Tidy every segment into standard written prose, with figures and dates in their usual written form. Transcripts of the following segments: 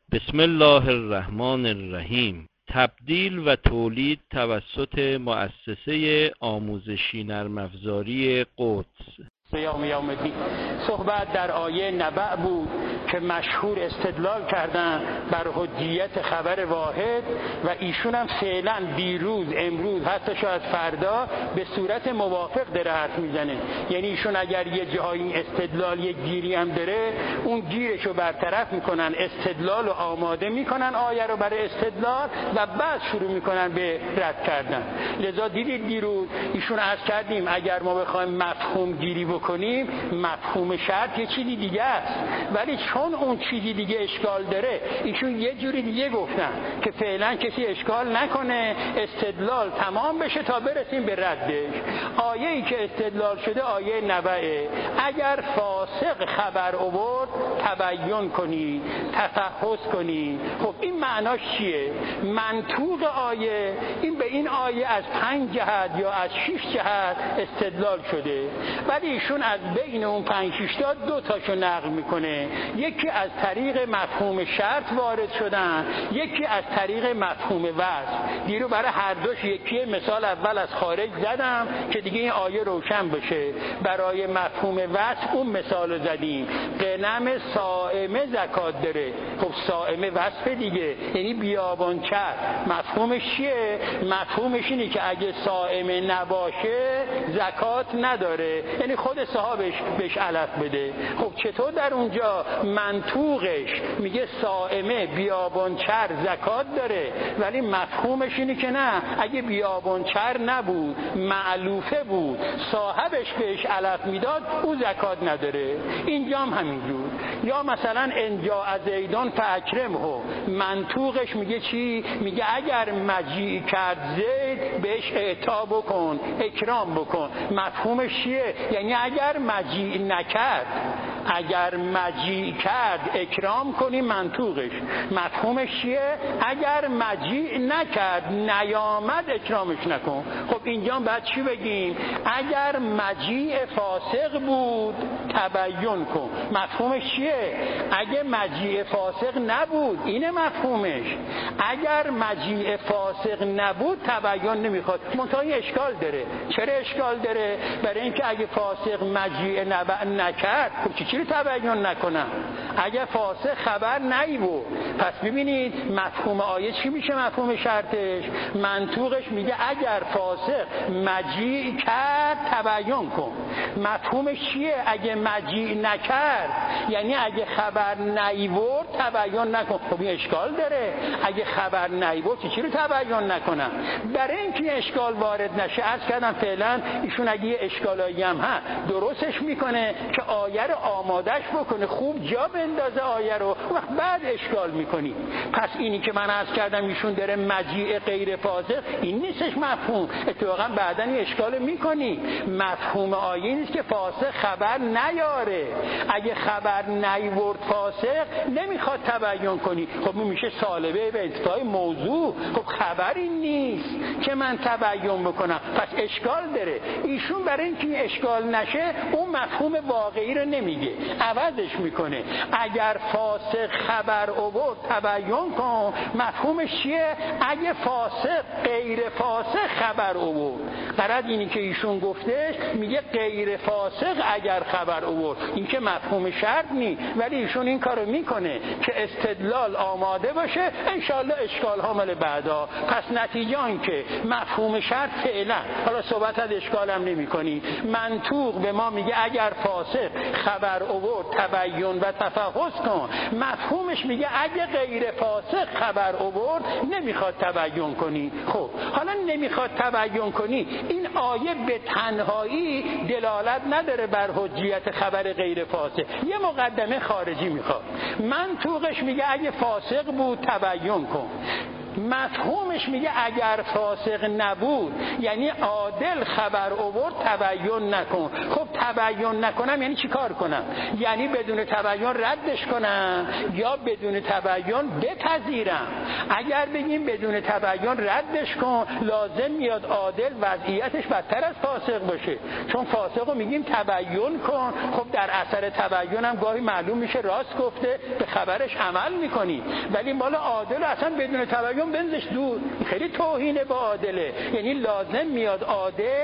بسم الله الرحمن الرحیم. تبدیل و تولید توسط مؤسسه آموزشی نرم افزاری قدس. یوم الدین. صحبت در آیه نبأ بود که مشهور استدلال کردن بر حجیت خبر واحد و ایشون هم فعلا دیروز امروز حتی شاید فردا به صورت موافق داره حرف میزنه. یعنی ایشون اگر یه جایی استدلال یه گیری هم داره اون گیرشو برطرف میکنن، استدلال رو آماده میکنن آیه رو برای استدلال و بعد شروع میکنن به رد کردن. لذا دیدید دیروز ایشون عرض کردیم اگر ما بخوایم مفهوم گیری کنیم مفهوم شرط یه چیزی دیگه است، ولی چون اون چیزی دیگه اشکال داره ایشون یه جوری دیگه گفتن که فعلا کسی اشکال نکنه، استدلال تمام بشه تا برسیم به ردش. آیه‌ای که استدلال شده آیه نبأه. اگر فاسق خبر آورد تبیین کنی، تفحص کنی. خب این معناش چیه؟ منطوق آیه این به این آیه از 5 جهت یا از 6 جهت استدلال شده، ولی ایشون از بین اون 5-6 تا 2 تاشو نقل میکنه. یکی از طریق مفهوم شرط وارد شدن، یکی از طریق مفهوم وصف. دیرو برای هر دوش یکی مثال اول از خارج زدم که دیگه این آیه روشن بشه. برای مفهوم وصف اون مثال زدیم، غنم صائمه زکات داره. خب صائمه وصف دیگه، یعنی بیابانچر. مفهومش چیه؟ مفهومش اینه که اگه صائمه نباشه زکات نداره، یعنی خود صاحبش بهش علف بده. خب چطور در اونجا منطوقش میگه صائمه بیابانچر زکات داره، ولی مفهومش اینه که نه، اگه بیابانچر نبود معلوفه بود صاحبش بهش علف میداد او زکات نداره. اینجا هم همینجور. یا مثلا انجا از زیدان فاکرمه، منطوقش میگه چی؟ میگه اگر مجیع کرد زید بهش اعطا بکن، اکرام بکن. مفهومش چیه؟ یعنی اگر مجیع نکرد، اگر مجیع کرد اکرام کنی. منطوقش مفهومش چیه؟ اگر مجیع نکرد نیامد اکرامش نکن. خب اینجا بعد چی بگیم؟ اگر مجیع فاسق بود تبیین کن. مفهومش چیه؟ اگه مجیع فاسق نبود، اینه مفهومش. اگر مجیع فاسق نبود تبیین نمیخواد. منتها اشکال داره. چرا اشکال داره؟ برای اینکه اگه فاسق مجیع نکرد خب چی رو تبیین نکنم؟ اگه فاسق خبر نیبود، پس ببینید مفهوم آیه چی میشه؟ مفهوم شرطش منطوقش میگه اگر فاسق مجیع کرد تبیین کن. مفهومش چیه؟ اگه مجیع نکرد یعنی اگه خبر نیورد تبیین نکن. خب این اشکال داره. اگه خبر نیورد چی رو تبیین نکنم؟ برای اینکه اشکال وارد نشه عرض کردم فعلا ایشون اگه یه اشکالایی هم درستش میکنه که آیه رو آمادش بکنه، خوب جا بندازه آیه رو، وقت بعد اشکال میکنی. پس اینی که من عرض کردم ایشون داره مجیع غیر فاسق، این نیستش مفهوم. اتفاقا بعداً اشکال میکنی. مفهوم آیه نیست که فاسق خبر نیاره. اگه خبر نیورد فاسق نمیخواد تبیین کنی. خب میشه سالبه به انتهای موضوع. خب خبری نیست که من تبیین بکنم، پس اشکال داره. ایشون برای اینکه این اشکال نشه اون مفهوم واقعی رو نمیگه، عوضش میکنه. اگر فاسق خبر آورد تبیین کن. مفهومش چیه؟ اگه فاسق غیر فاسق خبر آورد. غرض اینی که ایشون گفتش میگه غیر فاسق اگر خبر آورد، این که مفهوم شرط نی، ولی ایشون این کارو میکنه که استدلال آماده باشه انشالله اشکال ها مال بعدا. پس نتیجه این که مفهوم شرط فعلا، حالا صحبت از اشکال هم نمی کنی، منطوق به ما میگه اگر فاسق خبر آورد تبیین و تفحص کن. مفهومش میگه اگه غیر فاسق خبر آورد نمیخواد تبیین کنی. خب حالا نمیخواد تبیین کنی، این آیه به تنهایی دلالت نداره بر حجیت خبر غیر فاسق. یه مقدمه خارجی میخواد. منطوقش میگه اگه فاسق بود تبیین کن. مفهومش میگه اگر فاسق نبود یعنی عادل خبر آورد تبین نکن. خب تبین نکنم یعنی چی کار کنم؟ یعنی بدون تبین ردش کنم یا بدون تبین بپذیرم؟ اگر بگیم بدون تبین ردش کن لازم میاد عادل وضعیتش بدتر از فاسق باشه، چون فاسق رو میگیم تبین کن. خب در اثر تبین هم گاهی معلوم میشه راست گفته، به خبرش عمل میکنی، ولی مال عادل اصلا بدون تبین بنزش دور. خیلی توهینه با عادله. یعنی لازم میاد عادل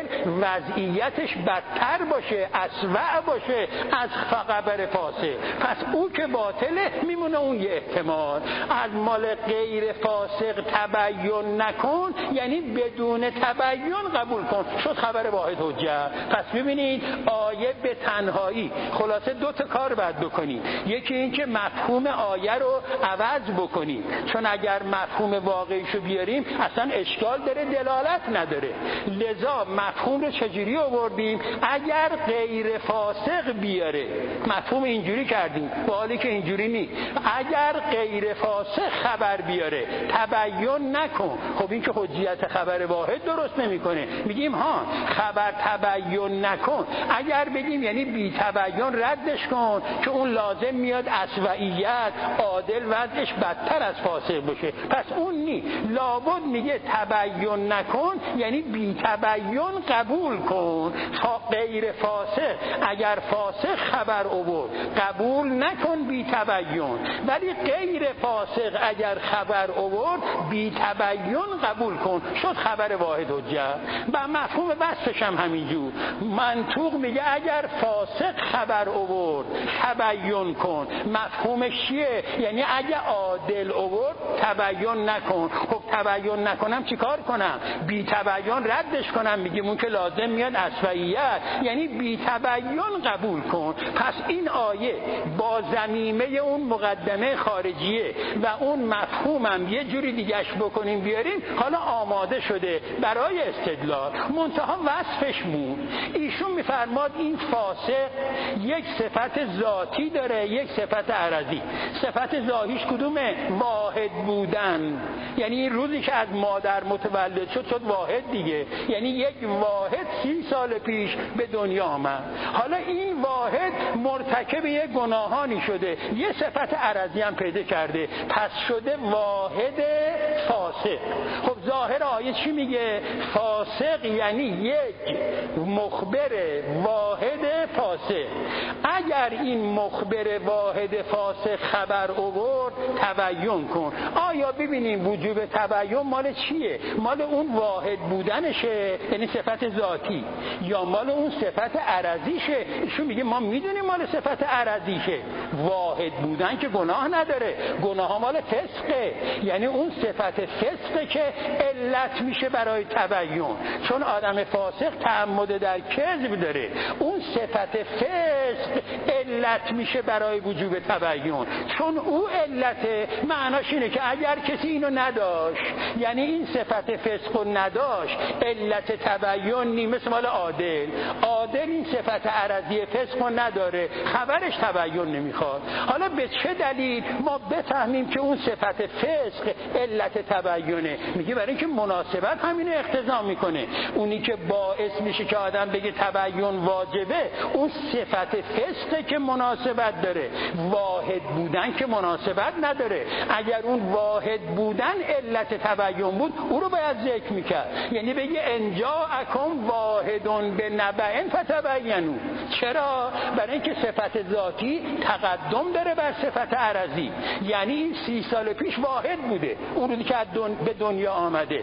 وضعیتش بدتر باشه، اسوأ باشه از خبر فاسق. پس او که باطله میمونه اون یه احتمال. از مال غیر فاسق تبین نکن یعنی بدون تبین قبول کن، شد خبر واحد حجت. پس ببینید آیه به تنهایی خلاصه دو تا کار باید بکنی. یکی این که مفهوم آیه رو عوض بکنی، چون اگر مفهوم واقعیشو بیاریم اصلا اشکال داره، دلالت نداره. لذا مفهوم رو چجوری آوردیم؟ اگر غیر فاسق بیاره مفهوم اینجوری کردیم، با حالی که اینجوری نیست. اگر غیر فاسق خبر بیاره تبین نکن. خب این که حجیت خبر واحد درست نمیکنه. میگیم ها خبر تبین نکن. اگر بگیم یعنی بی تبین ردش کن که اون لازم میاد اسوئیت عادل وضعش بدتر از فاسق باشه. پس اون نی. لابد میگه تبین نکن یعنی بی تبین قبول کن. غیر فاسق اگر فاسق خبر آورد قبول نکن بی تبین، ولی غیر فاسق اگر خبر آورد بی تبین قبول کن، شد خبر واحد حجت. و مفهوم وصفش هم همینجور. منطوق میگه اگر فاسق خبر آورد تبین کن. مفهومش چیه؟ یعنی اگه عادل آورد تبین نکن. خب تبین نکنم چی کار کنم؟ بی تبین ردش کنم. میگیم اون که لازم میاد اسوئیت یعنی بی تبین قبول کن. پس این آیه با ضمیمه اون مقدمه خارجیه و اون مفهومم یه جوری دیگهش بکنیم بیاریم، حالا آماده شده برای استدلال. منتها وصفش بود. ایشون میفرماد این فاسق یک صفت ذاتی داره، یک صفت عرضی. صفت ذاتیش کدومه؟ واحد بودن. یعنی این روزی که از مادر متولد شد واحد دیگه. یعنی یک واحد 30 سال پیش به دنیا آمد. حالا این واحد مرتکب یک گناهانی شده، یه صفت عرضی هم پیدا کرده، پس شده واحد فاسق. خب ظاهر آیه چی میگه؟ فاسق یعنی یک مخبر واحد فاسق. اگر این مخبر واحد فاسق خبر آورد تبین کن. آیا ببینیم وجوب تبین مال چیه؟ مال اون واحد بودنشه یعنی صفت ذاتی، یا مال اون صفت عرضیشه؟ ایشون میگه ما میدونیم مال صفت عرضیشه. واحد بودن که گناه نداره، گناه ها مال فسقه. یعنی اون صفت فسقه که علت میشه برای تبین، چون آدم فاسق تعمد در کذب داره. اون صفت فسق علت میشه برای وجوب تبین، چون او علت معناش اینه که اگر کسی اینو نداشت یعنی این صفت فسق رو نداشت علت تبین نی. مثل مال عادل این صفت عرضی فسق رو نداره، خبرش تبین نمیخواد. حالا به چه دلیل ما بفهمیم که اون صفت فسق علت تبینه؟ میگه برای اینکه مناسبت همینو اقتضا میکنه. اونی که باعث میشه که آدم بگه تبین واجبه اون صفت فسقه که مناسبت داره، واحد بودن که مناسبت نداره. اگر اون واحد بودن علت تبین بود او رو باید ذکر میکرد. یعنی بگه انجاءکم واحدون بنبأ فتبینوا. چرا؟ برای اینکه صفت ذاتی تقدم داره بر صفت عرضی. یعنی این 30 سال پیش واحد بوده اون روزی که به دنیا آمده،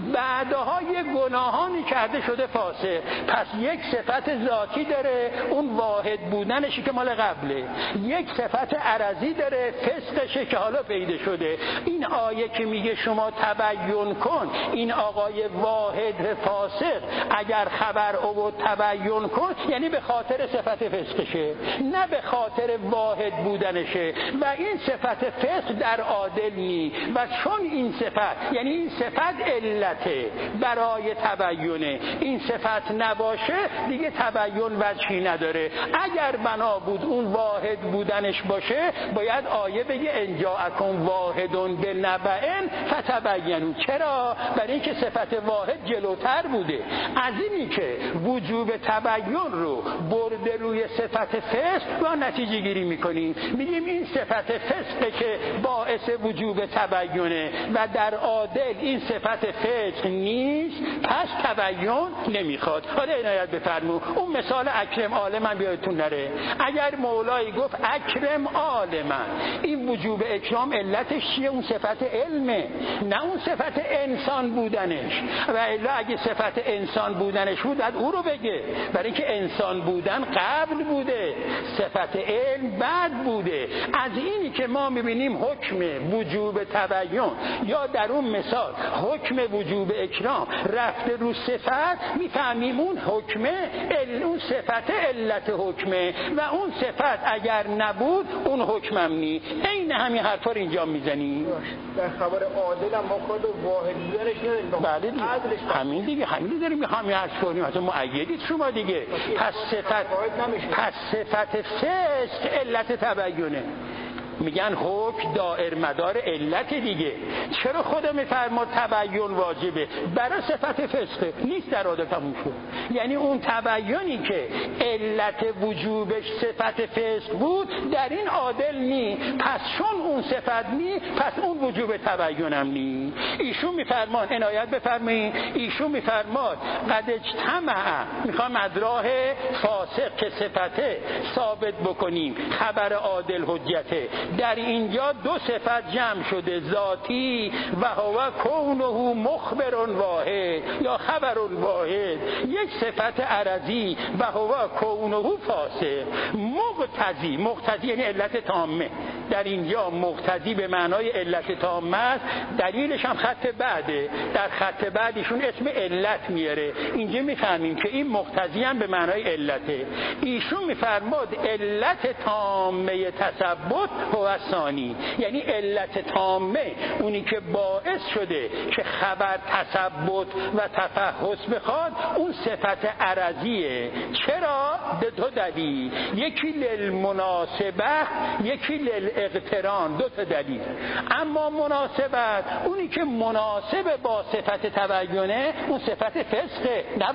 بعدها یه گناهانی کرده شده فاسق. پس یک صفت ذاتی داره اون واحد بودنشه که مال قبله، یک صفت عرضی داره فسقشه که حالا پیدا شده. این آیه که میگه شما تبین کن، این آقای واحد فاسق اگر خبر آورد تبین کن یعنی به خاطر صفت فسقشه، نه به خاطر واحد بودنشه. و این صفت فسق در عادل نی. و چون این صفت یعنی این صفت علته برای تبینه، این صفت نباشه دیگه تبین وجهی نداره. اگر بنا بود اون واحد بودنش باشه باید آیه بگه ان جاءکم واحد بنبأ فتبینوا. چرا؟ برای اینکه صفت واحد جلوتر بوده. از اینی که وجوب تبین رو برده روی صفت فسق و نتیجه گیری میکنیم، میگیم این صفت فسقه که باعث وجوب تبینه و در عادل این صفت فسق نیست، پس تبین نمیخواد. حالا عنایت بفرمو اون مثال اکرم عالمن بیادتون نره. اگر مولایی گفت اکرم عالمن، این وجوب اکرام علتش چیه؟ اون صفت علمه، نه اون صفت انسان بودنش. و الا اگه صفت انسان بودنش بود بعد او رو بگه، برای اینکه انسان بودن قبل بوده، صفت علم بعد بوده. از اینی که ما میبینیم حکم وجوب تبین یا در اون مثال حکم وجوب اکرام رفته رو صفت، میفهمیم اون حکمه اون صفت علت حکمه و اون صفت اگر نبود اون حکمم نی. این همین حرفا رو اینجا میزنیم. در خبر عادل هم ما خود واحد بودنش نداریم. بله همین دیگه، همین داریم میخوام عرض کنیم. اصلا مؤیدید شما دیگه. پس صفت فسق علت تبینه. میگن حکم دائر مدار علت دیگه. چرا خدا میفرماد تبین واجبه؟ برای صفت فسقه، نیست در عادل تموم شد. یعنی اون تبیینی که علت وجوبش صفت فسق بود در این عادل نی، پس چون اون صفت نی پس اون وجوب تبینم نی. ایشون میفرمان عنایت بفرمایید، ایشون میفرماد قد اجتمع، میخوام از راه فاسق که صفته ثابت بکنیم خبر عادل حجته. در اینجا دو صفت جمع شده، ذاتی و هو کونه مخبر واحد یا خبر واحد، یک صفت عرضی و هو کونه فاسق. مقتضی یعنی علت تامه. در اینجا مقتضی به معنای علت تامه است. دلیلش هم خط بعده، در خط بعدشون اسم علت میاره. اینجا میفهمیم که این مقتضی هم به معنای علته. ایشون میفرماد علت تامه تثبت هو ثانی، یعنی علت تامه اونی که باعث شده که خبر تثبت و تفحص بخواد اون صفت عرضیه. چرا؟ به دو دلیل، یکی للمناسبه یکی للاقتران، دو تا دلیل. اما مناسبت اونی که مناسب با صفت تبینه اون صفت فسقه، نه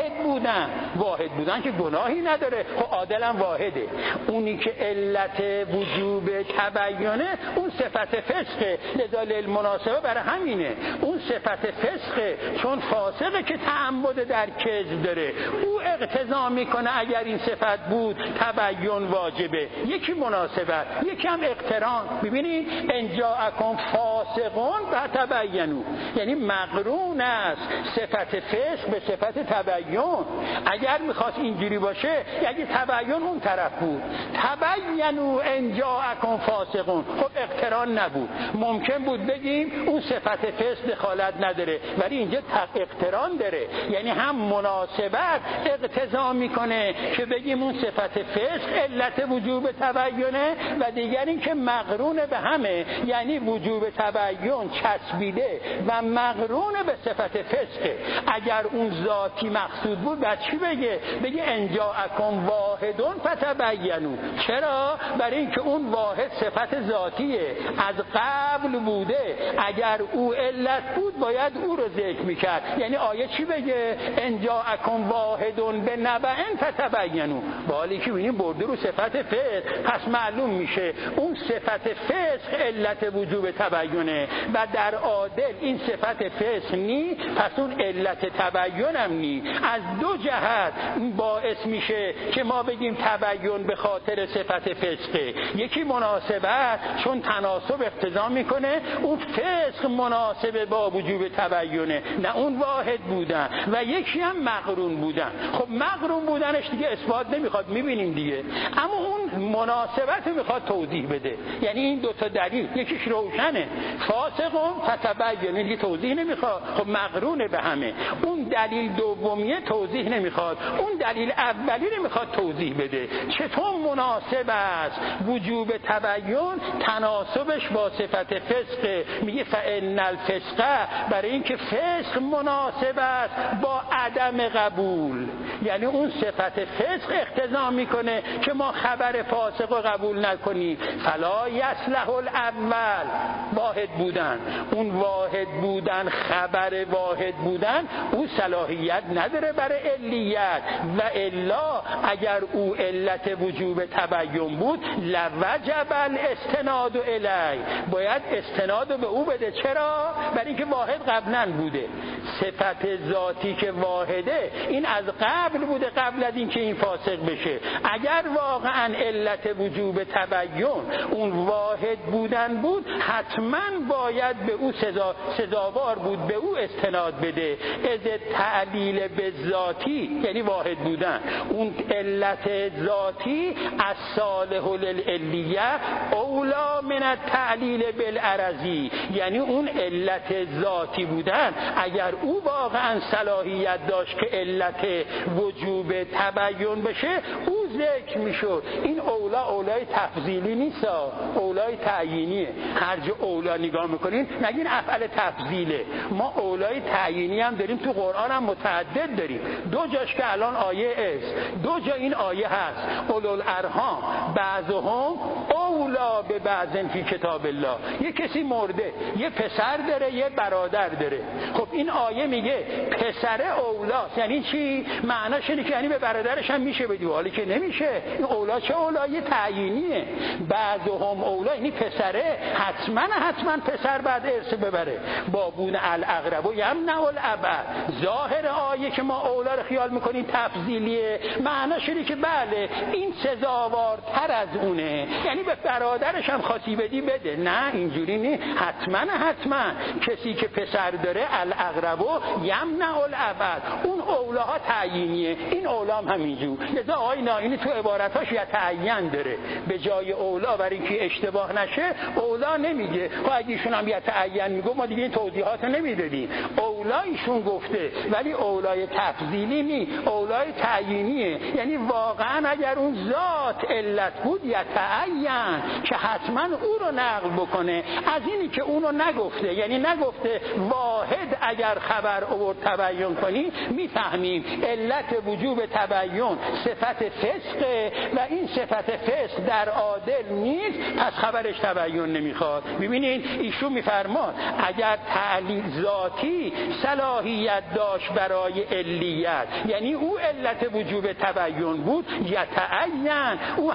واحد بودن که گناهی نداره، خب عادلم واحده. اونی که علت وجوب تبینه اون صفت فسقه، لذا للمناسبه برای همینه اون صفت فسقه، چون فاسقه که تعمد در کذب داره، او اقتضا میکنه اگر این صفت بود تبین واجبه. یکی مناسبت، یکی هم اقتران. ببینید ان جاءکم فاسقون فتبینوا، یعنی مقرون است صفت فسق به صفت تبین. اگر میخواست اینجوری باشه یعنی تبین اون طرف بود، تبینوا ان جاءکم فاسقون، خب اقتران نبود. ممکن بود بگیم اون صفت فسق دخالت نداره، ولی اینجا اقتران داره، یعنی هم مناسبت اقتضا میکنه که بگیم اون صفت فسق علت وجوب تبینه و دیگر این که مقرون به همه، یعنی وجوب تبین چسبیده و مقرون به صفت فسقه. اگر اون ذاتی مقصود بود بعد چی بگه ان جاءکم واحدون فتبینوا. چرا؟ برای اینکه اون واحد صفت ذاتیه، از قبل بوده. اگر او علت بود باید او رو ذکر میکرد. یعنی آیه چی بگه ان جاءکم واحدون بنبأ فتبینوا. حالی که ببینیم برده رو صفت فسق، پس معلوم میشه اون صفت فسق علت وجوب تبینه و در عادل این صفت فسق نی، پس اون علت تبین هم نی. از دو جهت باعث میشه که ما بگیم تبین به خاطر صفت فسقه. یکی مناسبت، چون تناسب اقتضا میکنه اون فسق مناسب با وجوب تبینه، نه اون واحد بودن. و یکی هم مقرون بودن. خب مقرون بودنش دیگه اثبات نمیخواد، میبینیم دیگه. اما اون مناسبت میخواد توضیح بده. یعنی این دوتا دلیل یکیش روشنه، فاسقون فتبین، یعنی توضیح نمیخواد، خب مقرونه به همه. اون دلیل دومیه توضیح نمیخواد، اون دلیل اولی نمیخواد توضیح بده. چطور مناسب است وجوب تبین تناسبش با صفت فسق؟ میگه فإن الفسق، برای اینکه فسق مناسب است با عدم قبول. یعنی اون صفت فسق اقتضا میکنه که ما خبر فاسق رو قبول نکنیم. فلا یصلح الاول، واحد بودن، اون واحد بودن، خبر واحد بودن، او صلاحیت نداره برای علیت. و الا اگر او علت وجوب تبین بود لوجب الاستناد الی، باید استناد به او بده. چرا؟ برای اینکه واحد قبلا بوده. صفت ذاتی که واحده این از قبل بوده، قبل از اینکه این فاسق بشه. اگر واقعا علت وجوب تبین اون واحد بودن بود، حتما باید به او سزاوار بود به او استناد بده. از تعلیل به ذاتی یعنی واحد بودن، اون علت ذاتی از صالح للعلیه اولا من التعلیل بالعرضی، یعنی اون علت ذاتی بودن اگر او واقعا صلاحیت داشت که علت وجوب تبین بشه او ذکر میشد. این اولای تفضیلی نیست، اولای تعیینیه. هر جا اولا نگاه میکنین نگین افعال تفضیله. ما اولای تعیینی هم داریم، تو قرآن هم متعدد داریم. دو جاش که الان آیه است، دو جا این آیه هست اولوالارحام بعضهم اولا به بعضن فی کتاب الله. یه کسی مرده، یه پسر داره یه برادر داره. خب این آیه میگه پسر اولاست، یعنی چی؟ معناش اینه که یعنی به برادرش هم میشه بدی، حالی که نمیشه. این اولا چه اولای تعیینیه؟ بعضهم اولا یعنی پسره حتما پسر بعد ارث ببره. بابون الاقرب و یمنع الابعد. ظاهر آیه که ما اولا رو خیال میکنیم تفضیلیه، معناش اینه که بله این سزاوارتر از اونه، یعنی به برادرش هم خاصی بدی بده. نه اینجوری نیست. حتما کسی که پسر داره الاقرب و یمنع الابعد، اون اولاها تعیینیه، این اولا هم همینجور. لذا آقای نائینی تو عبارتاش یتعین داره، به جای اولا برای اینکه اشتباه نشه اولا نمیگه. خب اگه ایشون هم یتعین میگه ما دیگه این توضیحات نمیدادیم. اولا ایشون گفته، ولی اولای تفضیلی نی، اولای تعیینیه. یعنی واقعا اگر اون ذات علت بود یتعین که حتما او رو نقل بکنه. از اینی که اونو نگفته، یعنی نگفته واحد اگر خبر آورد تبین کنی، میفهمیم علت وجوب تبین صفت فسقه و این صفت فسق در عادل نیست، پس خبرش تبین نمیخواد. ببینید ایشون میفرماد اگر تعلیل ذاتی صلاحیت داشت برای علیت، یعنی او علت وجوب تبین بود، یتعین او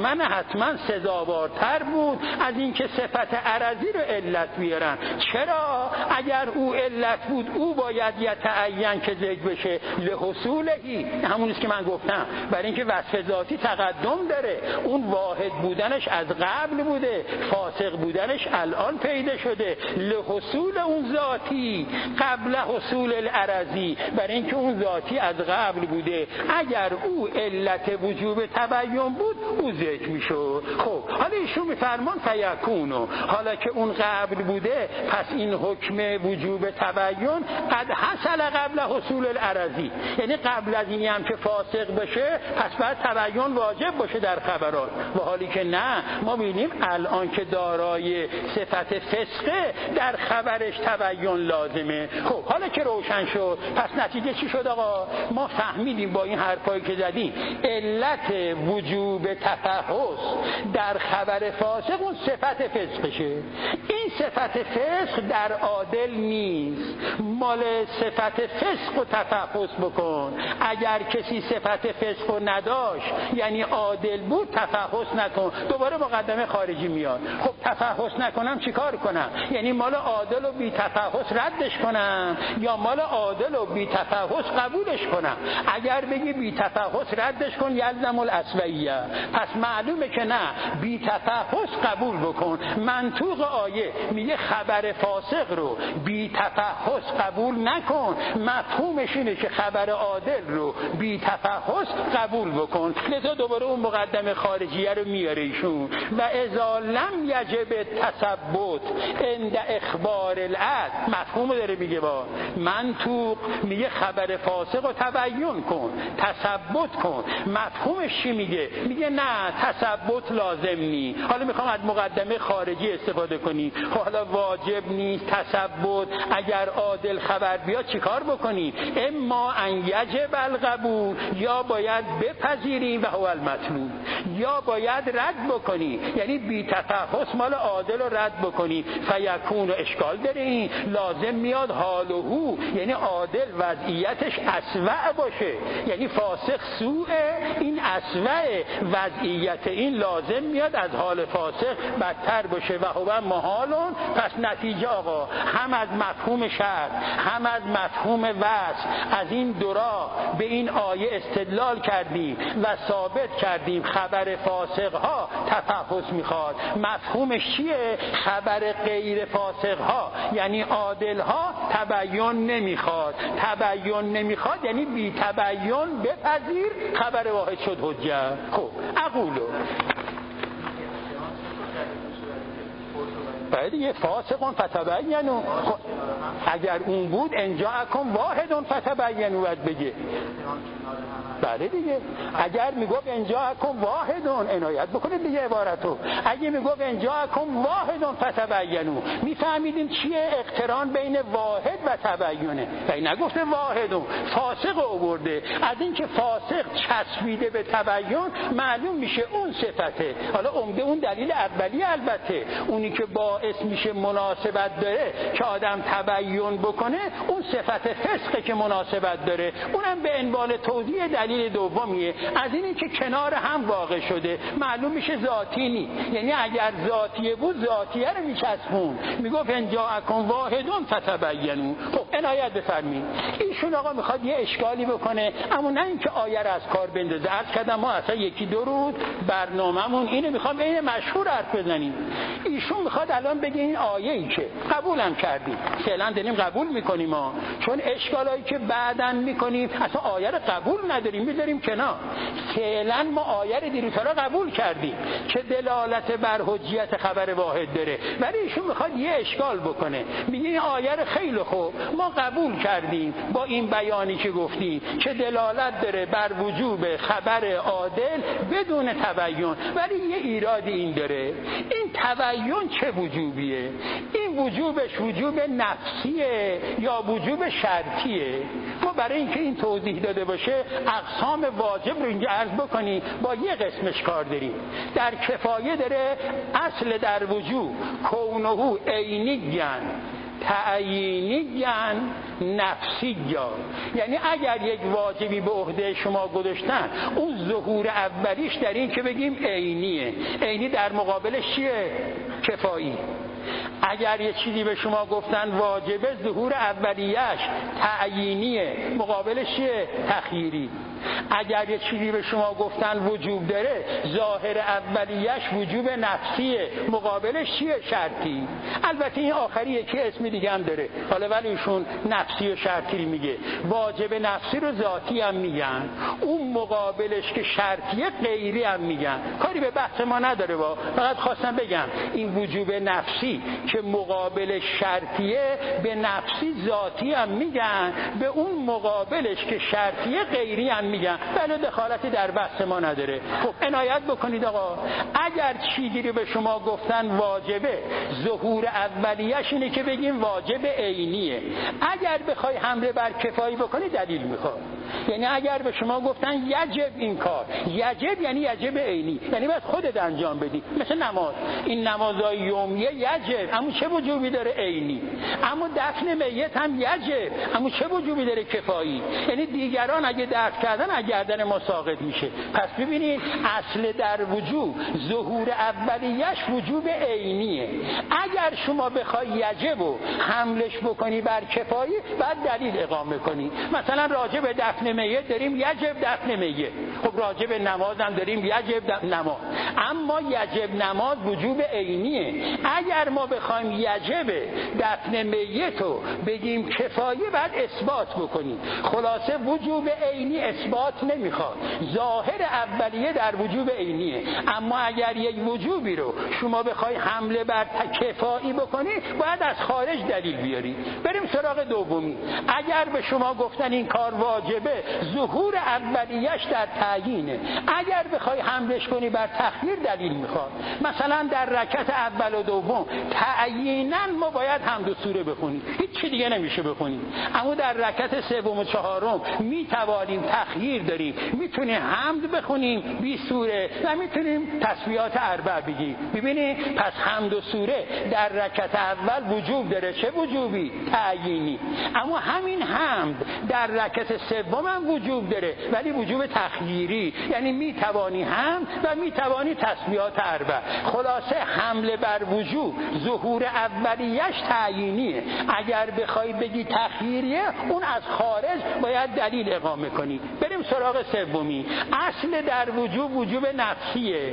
حتما سزاوارتر بود از اینکه صفت عرضی رو علت بیارن. چرا؟ اگر او علت بود او باید یتعین که ذکر بشه لحصولهی، همونیست که من گفتم، برای اینکه وصف ذاتی تقدم داره. اون واحد بودنش از قبل بوده، فاسق بودنش الان پیدا شده. لحصول اون ذاتی قبل حصول العرضی، برای اینکه اون ذاتی از قبل بوده. اگر او علت وجوب تبین بود او ذکر میشد. خب حالا ایشون میفرمان فیکونو، حالا که اون قبل بوده پس این حکم وجوب تبین قد حصل قبل حصول العرضی، یعنی قبل از اینی هم که فاسق بشه پس باید تبین واجب باشه در خبرات. و حالی که نه، ما ببینیم الان که دارای صفت فسقه در خبرش تبین لازمه. خب حالا که روشن شد پس نتیجه چی شد آقا؟ ما فهمیدیم با این حرفایی که زدیم علت وجوب تفحص در خبر فاسق اون صفت فسقشه. این صفت فسق در عادل نیست، مال صفت فسق و تفحص بکن. اگر کسی صفت فسق و نداشت یعنی عادل بود تفحص نکن. دوباره مقدمه خارجی میاد. خب تفحص نکنم چیکار کنم؟ یعنی مال عادل و بی تفحص ردش کنم یا مال عادل و بی تفحص قبولش کنم؟ اگر بگی بی تفحص ردش کن یلزم الاسویه، پس معلومه که نه، بی تفحص قبول بکن. منطوق آیه میگه خبر فاسق رو بی تفحص قبول نکن، مفهومش اینه که خبر عادل رو بی تفحص قبول بکن. کن. لذا دوباره اون مقدمه خارجیه رو میاره ایشون. و اذا لم یجب تثبت عند اخبار العد، مفهوم داره میگه با منطوق، میگه خبر فاسق رو تبیین کن، تثبت کن. مفهومش چی میگه؟ میگه نه تثبت لازم نی. حالا میخوام از مقدمه خارجی استفاده کنی. حالا واجب نیست تثبت، اگر عادل خبر بیاد چیکار بکنی؟ اما ان یجب القبول، یا باید بپذیریم و هو المطلوب، یا باید رد بکنی، یعنی بی تفحص مال عادل رو رد بکنی. فیکون اشکال داره، این لازم میاد حالهو، یعنی عادل وضعیتش اسوأ باشه، یعنی فاسق سوء، این اسوأ وضعیت این لازم میاد از حال فاسق بدتر باشه. و هو محالون. پس نتیجه آقا هم از مفهوم شرط هم از مفهوم وصف، از این دو راه به این آیه استدلال کردیم و ثابت کردیم خبر فاسق ها تفحص میخواد. مفهومش چیه؟ خبر غیر فاسق ها یعنی عادل ها تبیین نمیخواد. تبیین نمیخواد یعنی بی تبیین بپذیر، خبر واحد شد حجت. خب اقولو باید یه فاسقون فتبینو. اگر اون بود انجاءکم واحدون فتبینو باید بگه. بله دیگه، اگر میگفت انجاءکم واحدون عنایت بکنید دیگه عبارتو. اگه میگفت انجاءکم واحدون فتبینو، میفهمیدیم چیه اقتران بین واحد و تبینه. ولی نگفته واحدون، فاسق آورده. از اینکه فاسق چسبیده به تبین معلوم میشه اون صفته. حالا عمده اون دلیل اولی، البته اونی که باعث میشه مناسبت داره که آدم تبیین بکنه، اون صفت فسقه که مناسبت داره، اونم به عنوان توضیح دلیل دومیه. از اینی که کنار هم واقع شده معلوم میشه ذاتی نی، یعنی اگر ذاتیه بود ذاتیه رو میچسبون، میگفت ان جاءکم واحدون فتبینوا. خب عنایت بفرمایید. ایشون آقا میخواد یه اشکالی بکنه، اما نه اینکه آیه رو از کار بندازه. عرض کردم ما اصلا یکی دو روز برنامه‌مون اینه، میخوام این مشهور حرف بزنیم. ایشون میخواد الان بگه این آیه‌ای که قبولم کردیم، فعلا داریم قبول میکنیم ها، چون اشکالایی که بعداً میکنیم اصلا آیه رو قبول نداریم، میذاریم کنار. فعلا ما آیه رو دیروز قبول کردیم که دلالت بر حجیت خبر واحد داره، ولی ایشون میخواد یه اشکال بکنه. میگه این آیه رو خیلی خوب ما قبول کردیم با این بیانی که گفتیم که دلالت داره بر وجوب خبر عادل بدون تبیین، ولی یه ایرادی این داره. این تبیین چه وجوبیه؟ این وجوبش وجوب نفسیه یا وجوب شرطیه؟ ما برای اینکه این توضیح داده باشه اقسام واجب رو اینجا عرض بکنی، با یه قسمش کار داریم. در کفایه داره اصل در وجوب کونه عینیان تعیینیان نفسیان، یعنی اگر یک واجبی به عهده شما گذاشتن اون ظهور اولیش در این که بگیم عینیه. عینی در مقابلش چیه؟ کفایی. اگر یه چیزی به شما گفتن واجبه، ظهور اولیش تعیینیه، مقابلش چیه؟ تخییری. اگر یه چیزی به شما گفتن وجوب داره، ظاهر اولیش وجوب نفسیه، مقابلش چیه؟ شرطی. البته این آخریه که اسم دیگه هم داره، حالا ولی ایشون نفسی و شرطی میگه. واجب نفسی رو ذاتی هم میگن، اون مقابلش که شرطیه غیری هم میگن. کاری به بحث ما نداره، فقط خواستم بگم این وجوب نفسی که مقابل شرطیه به نفسی ذاتی هم میگن، به اون مقابلش که شرطیه غیری هم میگن، ولی دخالتی در بحث ما نداره. خب عنایت بکنید آقا، اگر چیزی رو به شما گفتن واجبه، ظهور اولیش اینه که بگیم واجب عینیه. اگر بخوای حمله بر کفایی بکنی دلیل میخواد. یعنی اگر به شما گفتن یجب این کار، یجب یعنی یجب عینی، یعنی باید خودت انجام بدی. مثل نماز، این نمازهای یومیه یجب، اما چه وجوبی داره؟ عینی. اما دفن میت هم یجب، اما چه وجوبی داره؟ کفایی. یعنی دیگران اگه دفن کردن از گردن ما ساقط میشه. پس ببینید اصل در وجوب ظهور اولیش وجوب عینیه. اگر شما بخوای یجب و حملش بکنی بر کفایی، بعد دلیل اقامه کنی. مثلا راجع به دفن میت داریم یجب دفن میت، خب راجع به نماز هم داریم یجب نماز، اما یجب نماز وجوب عینیه. اگر ما بخوایم یجب دفن میت رو بگیم کفایه، بعد اثبات بکنیم. خلاصه وجوب عینی اثبات اثبات نمیخواد. ظاهر اولیه در وجوب عینیه، اما اگر یک وجوبی رو شما بخوای حمله بر کفایی بکنی باید از خارج دلیل بیاری. بریم سراغ دومی. اگر به شما گفتن این کار واجبه، ظهور اولیه‌اش در تعیینه. اگر بخوای حملش کنی بر تخییر دلیل میخواد. مثلا در رکعت اول و دوم تعییناً ما باید حمد و سوره بخونیم، هیچ چی دیگه نمیشه بخونیم. اما در رکعت سوم و چهارم میتوانیم تخییر داریم، میتونیم حمد بخونیم 20 سوره و میتونیم تسبیحات اربع بگیم. ببینید پس حمد و سوره در رکعت اول وجوب داره. چه وجوبی؟ تعیینی. اما همین حمد در رکعت سوم هم وجوب داره، ولی وجوب تخییری، یعنی میتوانی حمد و میتوانی تسبیحات اربع. خلاصه حمله بر وجوب ظهور اولیش تعیینیه. اگر بخوای بگی تخییریه، اون از خارج باید دلیل اقامه کنی. بریم سراغ سومی. اصل در وجوب نفسیه،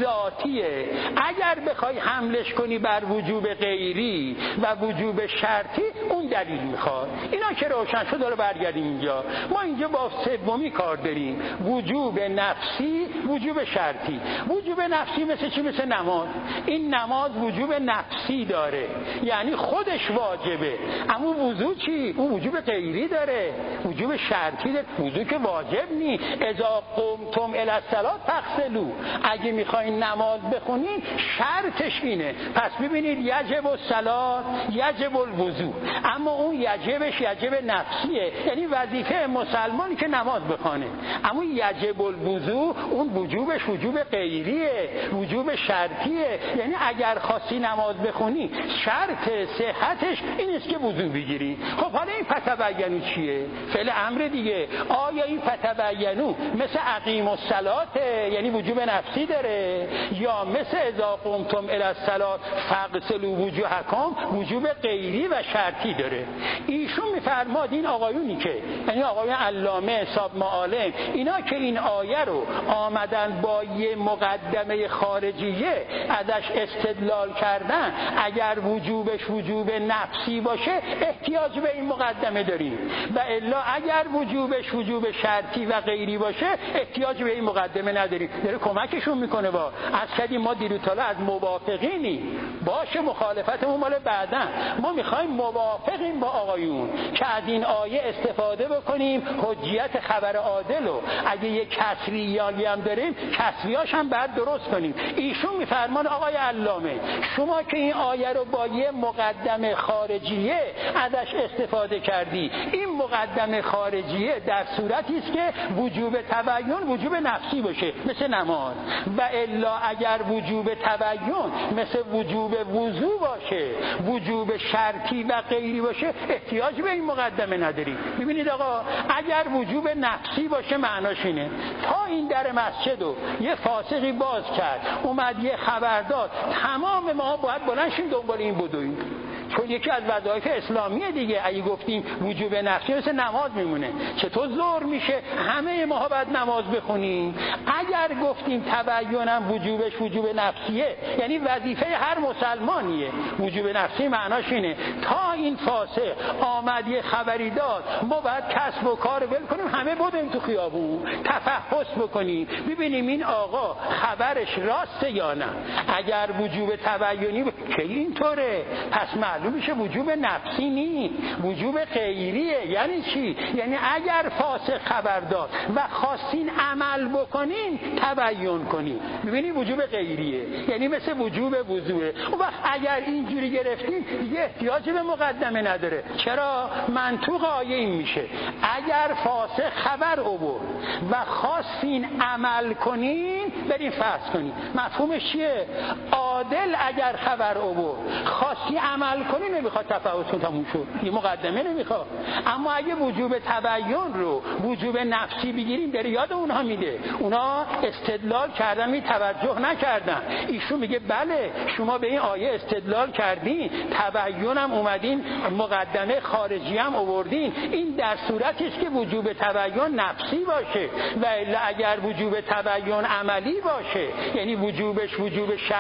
ذاتیه. اگر بخوای حملش کنی بر وجوب غیری و وجوب شرطی، اون دلیل میخواد. اینا که روشن شد، رو برگردیم اینجا. ما اینجا با سومی کار داریم، وجوب نفسی، وجوب شرطی. وجوب نفسی مثل چی؟ مثل نماز. این نماز وجوب نفسی داره، یعنی خودش واجبه. اما وضو چی؟ اون وجوب غیری داره، وجوب شرطی داره. وضو که واجب نی. اذا قمتم الی الصلاة فاغسلوا. اگه میخواین نماز بخونین شرطش اینه. پس ببینید یجب الصلاة یجب الوضو. اما اون یجبش یجب نفسیه، یعنی وظیفه مسلمانی که نماز بخونه. اما یجب الوضو اون وجوبش وجوب غیریه، وجوب شرطیه. یعنی اگر خواستی نماز بخونی شرط صحتش این است که وضو بگیری. خب حالا این فتبینو چیه؟ فعل امر دیگه. آیا این فتبینو مثل اقیم الصلاة یعنی وجوب نفسی داره، یا مثل اذا قمتم الی الصلاة فاغسلوا وجوهکم وجوب غیری و شرطی داره؟ ایشون میفرماد این آقایونی که یعنی آقایون علامه حساب معالم، اینا که این آیه رو آمدن با یه مقدمه خارجیه ازش استدلال کردن، اگر وجوبش وجوب نفسی باشه احتیاج به این مقدمه داریم، و الا اگر وجوبش وجوب شرطی و غیری باشه احتیاج به این مقدمه نداریم. داره کمکشون میکنه. با از کدی ما دیروتالا از موافقینی باشه، مخالفتمون مال بعدا. ما میخوایم موافقیم با آقایون که از این آیه استفاده بکنیم، حجیت خبر عادل و اگه یه کسریالی هم داریم کسریاش هم بعد درست کنیم. ایشون میفرمان آقای علامه شما که این آیه رو با یه مقدمه خارجیه ازش استفاده کردی، این مقدمه خارجیه در صورتی است که وجوب تبین وجوب نفسی باشه مثل نماز، و الا اگر وجوب تبین مثل وجوب وضو باشه، وجوب شرطی و غیری باشه، احتیاج به این مقدمه نداری. ببینید آقا اگر وجوب نفسی باشه معناش اینه تا این در مسجد رو یه فاسقی باز کرد، اومد یه خبر داد، تمام ما باید بلند شیم دنبال این بدویم، چون یکی از وظایف اسلامیه دیگه. اگه گفتیم وجوب نفسی مثل نماز میمونه. چطور ظهر میشه همه ما باید نماز بخونیم؟ اگر گفتیم تبینم وجوبش وجوب نفسیه، یعنی وظیفه هر مسلمانیه. وجوب نفسی معناش اینه تا این فاسق آمد یه خبری داد، ما باید کسب و کار ول کنیم، همه بریم تو خیابون تفحص بکنیم ببینیم این آقا خبرش راسته یا نه. اگر وجوب تبینی که اینطوره، پس معلوم میشه وجوب نفسی نی، وجوب غیریه. یعنی چی؟ یعنی اگر فاسق خبر داد و خواستین عمل بکنین تبین کنین، ببینید وجوب غیریه، یعنی مثل وجوب وضوئه. اون وقت اگر اینجوری گرفتین دیگه احتیاج به مقدمه نداره. چرا؟ منطوق آیه این میشه اگر فاسق خبر آورد و خواستین عمل کنین برین فرض کنین. مفهومش چیه؟ عادل اگر خبر آورد خواستی عمل کنی نمیخواد تفاوت کن، تموم شد، یه مقدمه نمیخواد. اما اگه وجوب تبین رو وجوب نفسی بگیریم داره یاد اونها میده، اونا استدلال کردن می توجه نکردن. ایشون میگه بله شما به این آیه استدلال کردین، تبین هم اومدین مقدمه خارجی هم آوردین، این در صورتی است که وجوب تبین نفسی باشه، و الا اگر وجوب تبین عملی باشه یعنی وجوبش وجوب شرطی باشه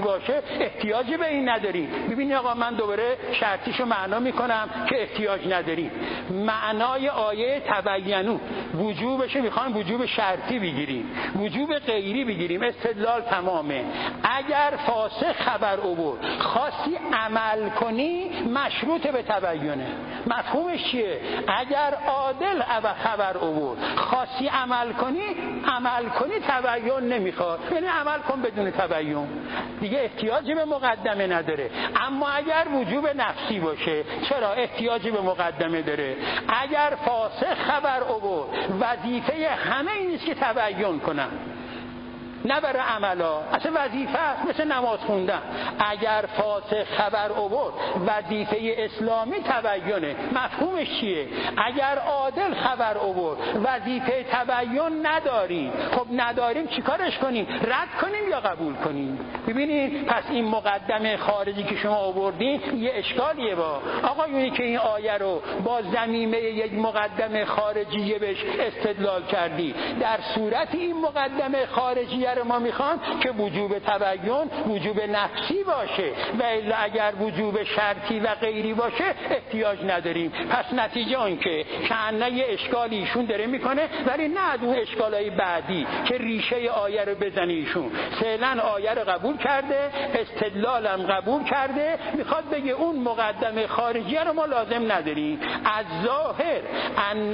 باشه احتیاجی به این نداریم. ببینید آقا من دوباره شرطیشو معنا میکنم که احتیاج نداریم. معنای آیه تبینو وجوبشه میخوان وجوب شرطی بگیریم، وجوب غیری بگیریم، استدلال تمامه. اگر فاسق خبر آورد خواستی عمل کنی مشروط به تبینه. مفهومش چیه؟ اگر عادل خبر آورد خواستی عمل کنی تبین نمیخواد، یعنی عمل کن بدون تبین، دیگه احتیاجی به مقدمه نداره. اما اگر وجوب نفسی باشه چرا احتیاجی به مقدمه داره؟ اگر فاسق خبر آورد وظیفه همه این است که تبین کنن، نه برای عملا، اصلا وظیفه است مثل نماز خوندن. اگر فاسق خبر آورد وظیفه اسلامی تبینه. مفهومش چیه؟ اگر عادل خبر آورد وظیفه تبین نداریم، خب نداریم چیکارش کنیم؟ رد کنیم یا قبول کنیم؟ ببینید پس این مقدمه خارجی که شما آوردین یه اشکالیه. با آقایونی که این آیه رو با ضمیمه یک مقدمه خارجیه بهش استدلال کردی، در صورت این مقدمه خارجی ما میخوان که وجوب تبین وجوب نفسی باشه و الا اگر وجوب شرطی و غیری باشه احتیاج نداریم. پس نتیجه اون که کأنه یه اشکالی ایشون داره میکنه، ولی نه اون اشکالای بعدی که ریشه آیه رو بزنه. ایشون فعلا آیه رو قبول کرده، استدلالم قبول کرده، میخواد بگه اون مقدمه خارجیه رو ما لازم نداریم. از ظاهر ان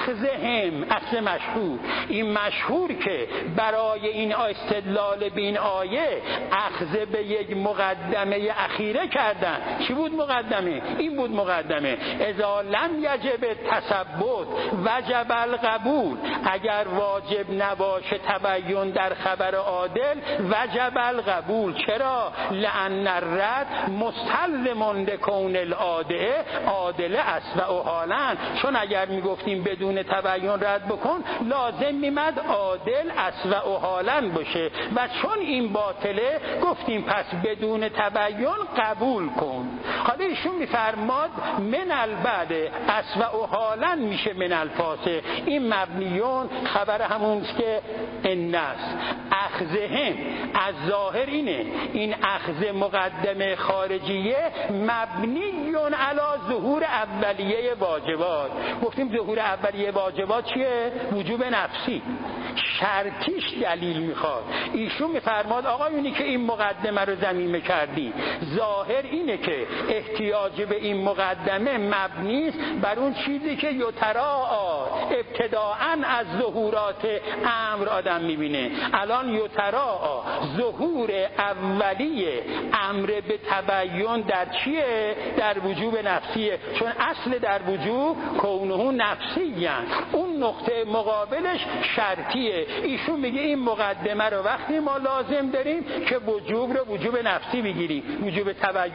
اخذ مشهور، این مشهور که برای این استدلال به این آیه اخذ به یک مقدمه اخیره کردن. چی بود مقدمه؟ این بود مقدمه اذا لم یجب تثبت وجب القبول. اگر واجب نباشه تبین در خبر عادل وجب القبول. چرا؟ لأن الرد مستلم لکون عادل است و حالا، چون اگر میگفتیم بدون تبین رد بکن لازم میمد عادل است و حالا باشه و چون این باطله گفتیم پس بدون تبین قبول کن. حالا ایشون میفرماد من البعد اس و حالا میشه من الفاسق. این مبنیون خبر همونست که ان است. اخذهم از ظاهر اینه، این اخذ مقدمه خارجیه مبنیون علی ظهور اولیه واجبات. گفتیم ظهور اولیه واجبات چیه؟ وجوب نفسی. شرطیش دلیل میخواد. ایشون میفرماد آقایونی که این مقدمه رو ضمیمه کردی، ظاهر اینه که احتیاج به این مقدمه مبنی است بر اون چیزی که یتراء ابتداءً از ظهورات امر آدم میبینه. الان یتراء ظهور اولیه امر به تبین در چیه؟ در وجوب نفسیه، چون اصل در وجوب کونه نفسیه، اون نقطه مقابلش شرطیه. ایشون میگه این مقدمه رو وقتی ما لازم داریم که وجوب رو وجوب نفسی بگیریم، وجوب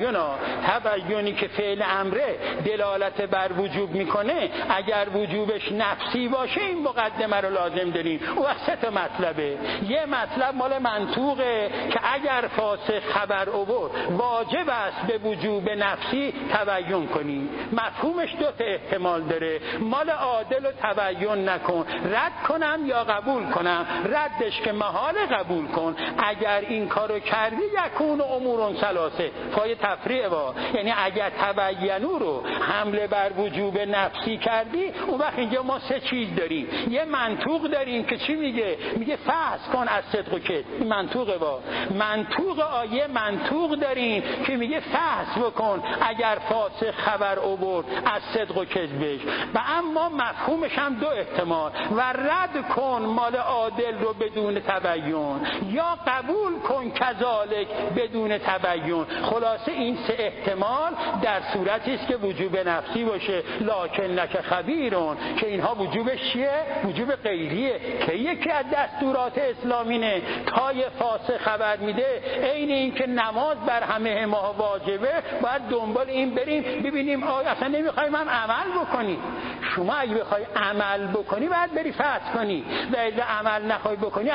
تبینی که فعل امره دلالت بر وجوب میکنه، اگر وجوبش نفسی باشه این مقدمه رو لازم داریم. او سه تا مطلبه. یه مطلب مال منطوقه که اگر فاسق خبر آورد واجب است به وجوب نفسی تبین کنی. مفهومش دو تا احتمال داره، مال عادل رو تبین نکن، رد کنم یا قبول کنم. ردش که محال قبول کن. اگر این کارو کردی یکون امور ثلاثه پای تفریع با، یعنی اگر تبینو رو حمله بر وجوب نفسی کردی اون وقت اینجا ما سه چیز داریم. یه منطوق داریم که چی میگه؟ میگه فحص کن از صدق و کذب. این منطوقه با منطوق آیه منطوق داریم که میگه فحص بکن اگر فاسق خبر آورد از صدق و کذبش. و اما مفهومش هم دو احتمال، و رد کن مال عادل رو بدون تبین یا قبول کن کذالک بدون تبین. خلاصه این سه احتمال در صورتی است که وجوب نفسی باشه، لکن لک خبیرون، که اینها وجوبش چیه؟ وجوب غیریه که یکی از دستورات اسلامینه. تا یه فاسق خبر میده عین این که نماز بر همه ما واجبه، باید دنبال این بریم ببینیم آیا اصلا نمیخوایم هم عمل بکنی. شما اگه بخوای عمل بکنی باید بری فحص کنی، و اگه عمل نخوای بکنی اصلا فحص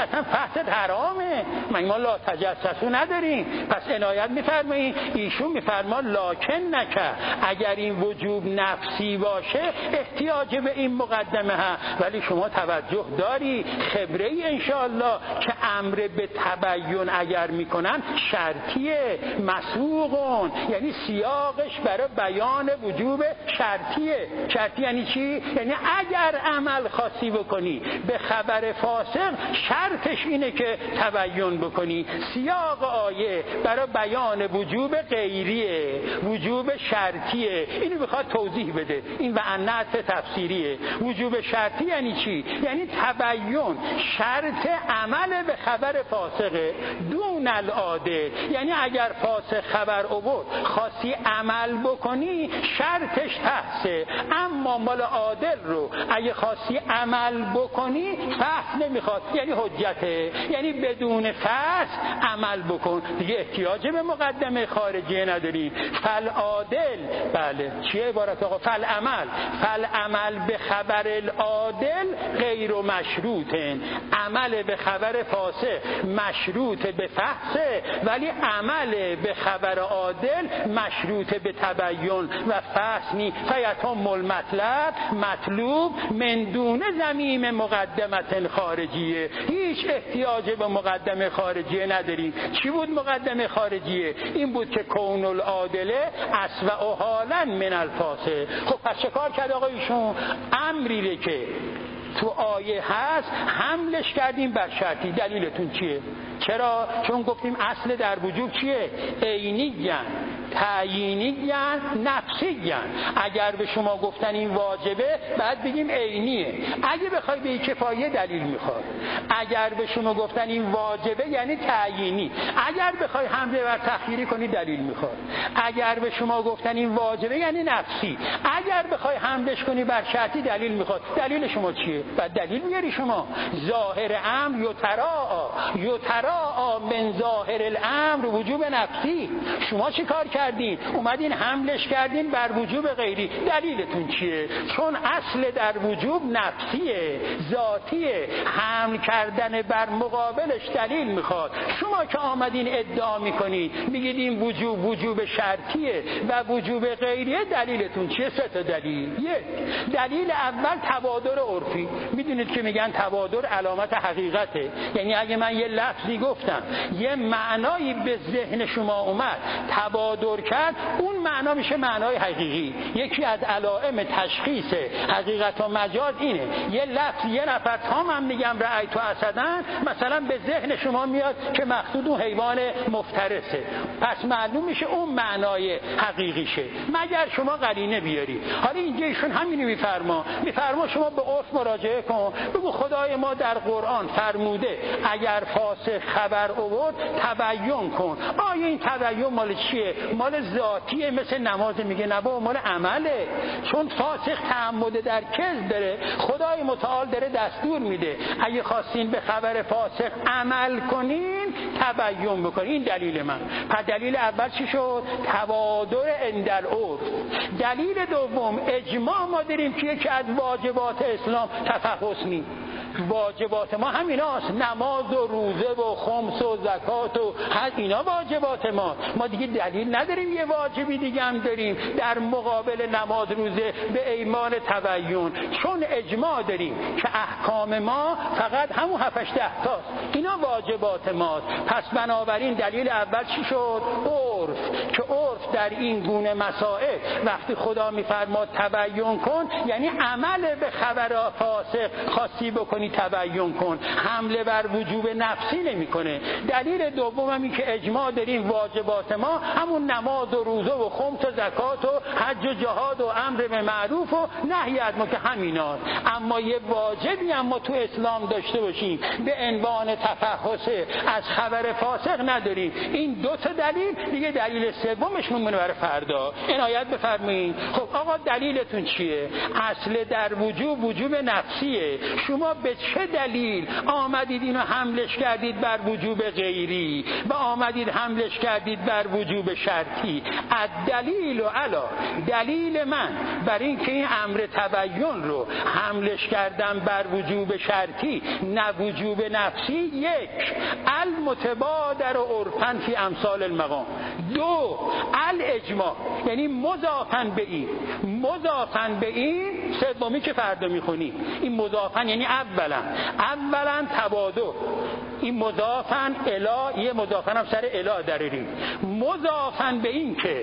بحث حرامه، ما لا تجسسو نداریم. پس عنایت میفرمایید ایشون میفرما لکن نکه، اگر این وجوب نفسی باشه احتیاج به این مقدمه ها، ولی شما توجه داری خبره ای انشاءالله که امر به تبیین اگر میکنن شرطیه، مسوقون، یعنی سیاقش برای بیان وجوب شرطیه. شرطی یعنی چی؟ یعنی اگر عمل خاصی بکنی به خبر فاسق شرطش اینه که تبیین بکنی. سیاق آیه برای بیان وجوب غیریه، وجوب شرطیه. اینو میخواد توضیح بده، این و انعت تفسیریه. وجوب شرطی یعنی چی؟ یعنی تبیین شرط عمل به خبر فاسقه دون العاده، یعنی اگر فاسق خبر آورد خاصی عمل بکنی شرطش تحسه، اما مال عادل رو اگه خاصی عمل بکنی فحص نمیخواد، یعنی حجته، یعنی بدون فحص عمل بکن دیگه احتیاج به مقدمه خارجی نداری. فالعادل، بله چیه عبارت آقا؟ فالعمل به خبر العادل غیر مشروطن، عمل به خبر فاسق مشروط به فحصه، ولی عمل به خبر عادل مشروط به تبیین و فحص نی. فیتم المطلب مطلوب من دون ضمیم مقدمت خارجیه، هیچ احتیاج به مقدمه خارجیه نداری. چی بود مقدمه خارجیه؟ این بود که کون العادله اسوأ حالا من الفاسق. خب پس چه کار کرد آقا ایشون؟ امری که تو آیه هست حملش کردیم بر شرطی. دلیلتون چیه؟ چرا؟ چون گفتیم اصل در وجوب چیه؟ عینی‌اند، تعیینی‌اند، نفسی‌اند. اگر به شما گفتن این واجبه بعد بگیم عینیه. اگه بخوای به کفایه دلیل میخواد. اگر به شما گفتن این واجبه یعنی تعیینی. اگر بخوای حمله بر تخییری کنی دلیل میخواد. اگر به شما گفتن این واجبه یعنی نفسی. اگر بخوای حملش کنی بر شرطی دلیل میخواد. دلیل شما چیه؟ بعد دلیل میاری شما. ظاهر امر یتراء من ظاهر الامر وجوب نفسی. شما چی کار کردین؟ اومدین حملش کردین بر وجوب غیری. دلیلتون چیه؟ چون اصل در وجوب نفسیه، ذاتیه. حمل کردن بر مقابلش دلیل میخواد. شما که آمدین ادعا میکنید میگید این وجوب شرطیه و وجوب غیریه، دلیلتون چیه؟ سه تا دلیل. یک، دلیل اول تبادر عرفی. میدونید که میگن تبادر علامت حقیقته، یعنی اگه من یه لفظی گفتم یه معنایی به ذهن شما اومد تبادر کرد، اون معنا میشه معنای حقیقی. یکی از علائم تشخیص حقیقت و مجاز اینه، یه لفظ یه نفر تا من میگم رأیت اسدن، مثلا به ذهن شما میاد که مقصود اون حیوان مفترسه، پس معلوم میشه اون معنای حقیقیشه، مگر شما قرینه بیاری. حالا اینجا ایشون همینو میفرما شما به عرف مراجعه کن، بگو خدای ما در قرآن فرموده اگر فاسق خبر آورد تبیین کن. آیا این تبیین مال چیه؟ مال ذاتیه مثل نماز؟ میگه نه بابا مال عمله، چون فاسق تعمد در کذب داره، خدای متعال داره دستور میده اگه خواستین به خبر فاسق عمل کنین تبیین بکنین. این دلیل من. پس دلیل اول چی شد؟ تبادر عند العرف. دلیل دوم اجماع ما داریم که یکی از واجبات اسلام تفحص نیست. واجبات ما همیناست، نماز و روزه و خمس و زکات و حج، اینا واجبات ما دیگه دلیل نداریم یه واجبی دیگه هم داریم در مقابل نماز روزه به ایمان تبیین، چون اجماع داریم که احکام ما فقط همون 7-8 تاست، اینا واجبات ماست. پس بنابراین دلیل اول چی شد؟ عرف. که عرف در این گونه مسائل وقتی خدا میفرماد تبیین کن یعنی عمل به خبر فاسق خاصی بکنی تبیین کن، حمله بر وجوب نفسی نمیکنه. دلیل دوم هم این که اجماع داریم واجبات ما همون نماز و روزه و خمس و زکات و حج و جهاد و امر به معروف و نهی از منکر همیناست. اما یه واجبی هم ما تو اسلام داشته باشیم به عنوان تفحص از خبر فاسق نداریم. این دو تا دلیل دیگه، دلیل سومش میمونه برای فردا. عنایت بفرمایید. خب آقا دلیلتون چیه؟ اصل در وجوب نفسیه. شما به چه دلیل آمدید اینو حملش کردید بر وجوب غیری و آمدید حملش کردید بر وجوب شرطی؟ الدلیل علی، دلیل من بر این که این امر تبین رو حملش کردم بر وجوب شرطی نه وجوب نفسی، یک المتبادر عرفاً فی امثال المقام، دو الاجماع، یعنی مضافاً به این، مضافاً به این سومی که فردا میخونی، این مضافاً یعنی اولا تبادر، این مضافاً الی، یه مضافاً هم سر الی داریم، مضافاً به این که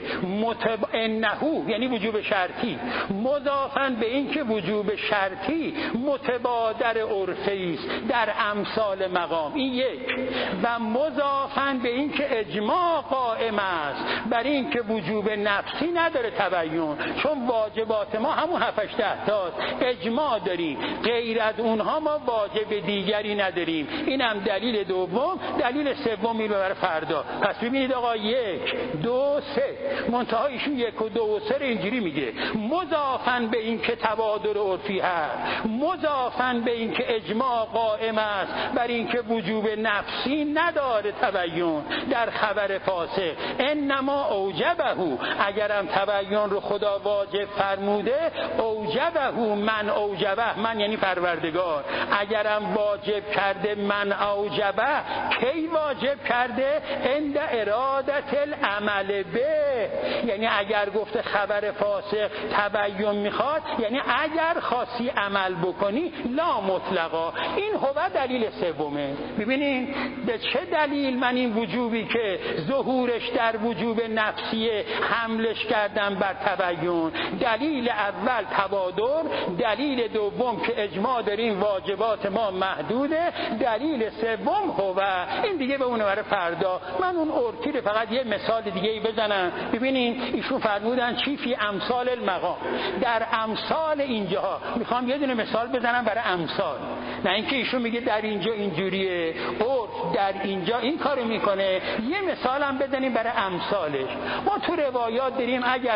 انهو یعنی وجوب شرطی، مضافاً به این که وجوب شرطی متبادر عرفی است در امثال مقام، این یک، و مضافاً به این که اجماع قائم است بر این که وجوب نفسی نداره تبیین، چون واجبات ما همون 7-8 تاست، اجماع داریم، غیر از اونها ما واجب دیگری نداریم. اینم دلیل دوم. دلیل سوم میره برای فردا. پس ببینید آقا 1 2 3 منتها ایشون 1 و 2 و 3 اینجوری میگه مضافاً به این که تبادر عرفی هست، مضافاً به این که اجماع قائم است بر این که وجوب نفسی نداره تبیین در خبر فاسق، انما اوجبه، اگرم تبیین رو خدا واجب فرموده، اوجبه من اوجبه، من یعنی پروردگار، اگرم واجب کرده من اوجبه، کی واجب کرده؟ عند ارادت العمل به، یعنی اگر گفته خبر فاسق تبیین میخواد، یعنی اگر خاصی عمل بکنی لا مطلقا. این هو دلیل سومه. ببینین به چه دلیل من این وجوبی که ظهورش در وجوب نفسیه حملش کردم بر تبیین؟ دلیل اول تبادر، دلیل دوم که اجماع داریم واجبات ما محدوده، دلیل سوم هو. این دیگه به اون برای فردا. من اون ارتی رو فقط یه مثال دیگه ای بزنم. ببینین ایشون فرمودن چی فی امثال المقام، در امثال اینجاها میخوام یه دونه مثال بزنم برای امثال، نه اینکه ایشون میگه در اینجا اینجوریه، عرف در اینجا این کارو میکنه. یه مثال هم بزنیم برای امثالش. ما تو روایات داریم اگر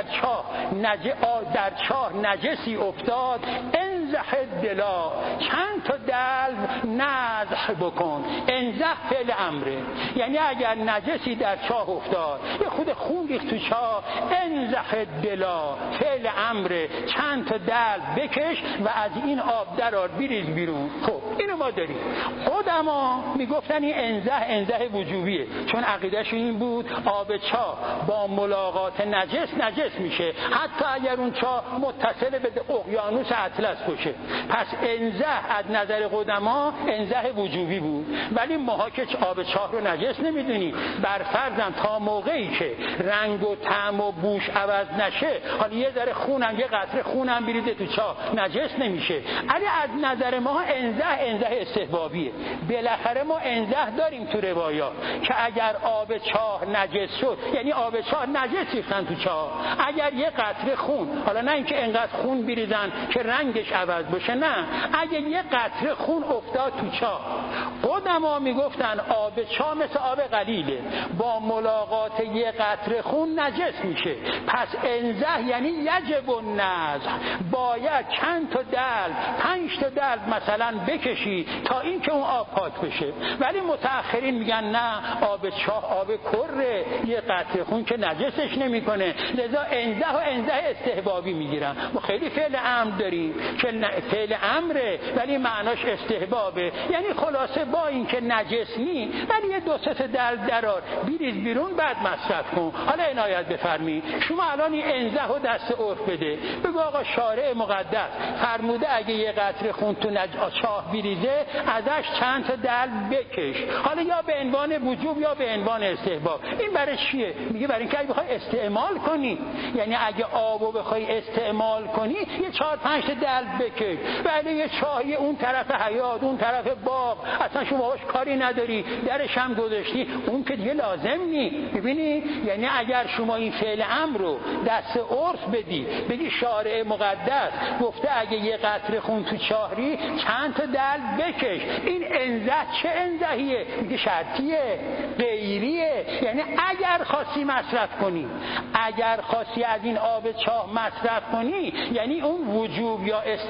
در چاه نجسی افتاد انزح دلا، چند تا دلو نزح بکن. انزح فعل امره، یعنی اگر نجسی در چاه افتاد، یه خود خون ریخت تو چاه، انزح دلا فعل امره، چند تا دلو بکش و از این آب درار بریز بیرون. خب اینو ما داریم. قدما میگفتن این انزح وجوبیه، چون عقیدهش این بود آب چاه با ملاقات نجس میشه، حتی اگر اون چاه متصل به اقیانوس اطلس باشه. پس انزح از نظر قدما انزح وجوبی بود، ولی ماها که آب چاه رو نجس نمیدونیم، بر فرضاً تا موقعی که رنگ و طعم و بوش عوض نشه، حالا یه ذره خونم، یه قطره خونم بریزه تو چاه نجس نمیشه. ولی از نظر ما انزح استحبابیه. بالاخره ما انزح داریم تو روایات که اگر آب چاه نجس شد، یعنی آب چاه نجس ریختن تو چاه، اگر یه قطره خون، حالا نه اینکه انقدر خون بریزن که رنگش عوض بشه، نه، اگر یه قطره خون افتاد تو چاه، قدما میگفتن آب چاه مثل آب قلیله، با ملاقات یه قطره خون نجس میشه. پس انزح یعنی یجب النزح، باید چند تا دلو، 5 تا دلو مثلا بکشی تا اینکه اون آب پاک بشه. ولی متأخرین میگن نه، آب چاه آب کره، یه قطره خون که نجسش نمیکنه، لذا انزح استحبابی میگیرن. ما خیلی فعل امر داریم که فعل امره ولی معناش استحبابه، یعنی خلاصه با این که نجس نی، ولی یه 2-3 تا درار بریز بیرون بعد مصرف کن. حالا عنایت بفرمی، شما الان این انزه و دست عرف بده، بگو آقا شارع مقدس فرموده اگه یه قطره خون تو چاه بریزه ازش چند تا دلو بکش، حالا یا به عنوان وجوب یا به عنوان استحباب. این برای چیه؟ میگه برای اینکه اگه بخوای استعمال کنی، یعنی اگه آبو بخوای استعمال کنی یه 4-5 تا دلو بکش، ولی یه چاهی اون طرف حیاط، اون طرف باغ، اصلا شما باهاش کاری نداری، درش هم گذاشتی، اون که دیگه لازم نی. ببینی، یعنی اگر شما این فعل امر رو دست عرف بدی، بگی شارع مقدس گفته اگه یه قطره خون تو چاهری چند تا دلو بکش، این انزه چه انزهیه؟ میگه شرطیه، غیریه، یعنی اگر خاصی مصرف کنی، اگر خاصی از این آب چاه مصرف کنی، یعنی اون وجوب یا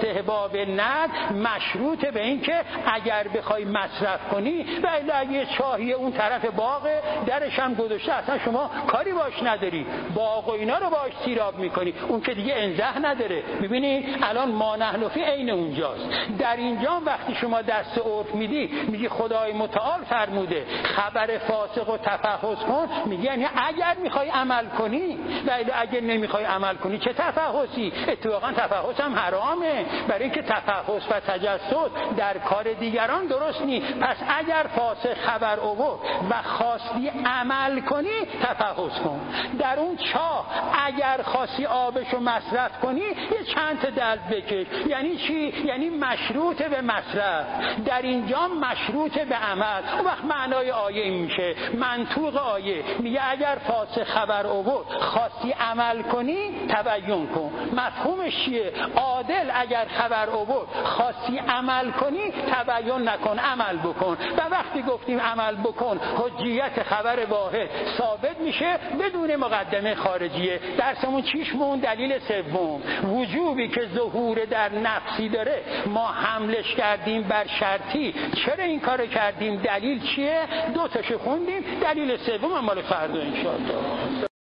استحباب ند مشروط به این که اگر بخوای مصرف کنی و اگه چاهی اون طرف باغ درش هم گذاشته اصلا شما کاری باش نداری، باغ و اینا رو باش سیراب میکنی، اون که دیگه انزه نداره. ببینید الان ما نحن فی عین اونجاست. در اینجا وقتی شما دست عرف میدی میگی خدای متعال فرموده خبر فاسق و تفحص کن، میگی یعنی اگر میخوای عمل کنی و اگر نمیخوای عمل کنی چه تفحصی؟ اتفاقا تفحص هم حرامه، برای اینکه تفحص و تجسس در کار دیگران درست نیست. پس اگر فاسق خبر آورد و خواستی عمل کنی تفحص کن. در اون چاه اگر خواستی آبشو مصرف کنی یه چند تا دلو بکش. یعنی چی؟ یعنی مشروط به مصرف، در اینجا مشروط به عمل. اون وقت معنای آیه این میشه، منطوق آیه میگه اگر فاسق خبر آورد خواستی عمل کنی تبین کن. مفهومش چیه؟ عادل اگر خبر آورد خواستی عمل کنی تبین نکن، عمل بکن. و وقتی گفتیم عمل بکن حجیت خبر واحد ثابت میشه بدون مقدمه خارجیه. درسمون چیش مون؟ دلیل سوم، وجوبی که ظهور در نفسی داره ما حملش کردیم بر شرطی. چرا این کار کردیم؟ دلیل چیه؟ دو تاشو خوندیم، دلیل سوم هم مال فردا ان شاء الله.